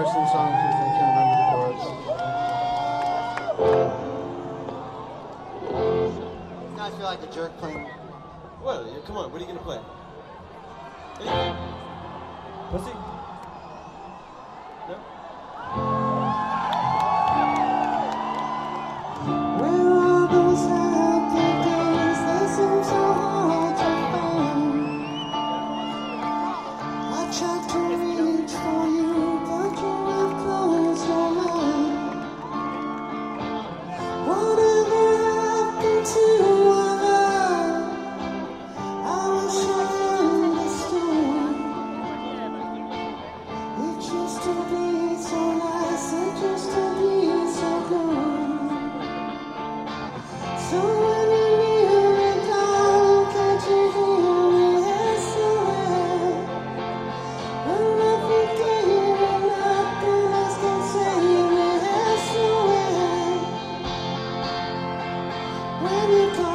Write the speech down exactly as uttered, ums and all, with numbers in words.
Harrison song because I can't remember the chorus. I feel like a jerk playing. Well, yeah, come on, what are you gonna play? Anything? Pussy? No? Where are those happy days that seem so hard to find? I tried to reach for you, but you have closed your mind. Whatever happened to our love? I wish I understood. It used to be so nice, it used to be so good. So when you kneel me down, can't you hear me S O S? When every day and nothing else can save me S O S. When you call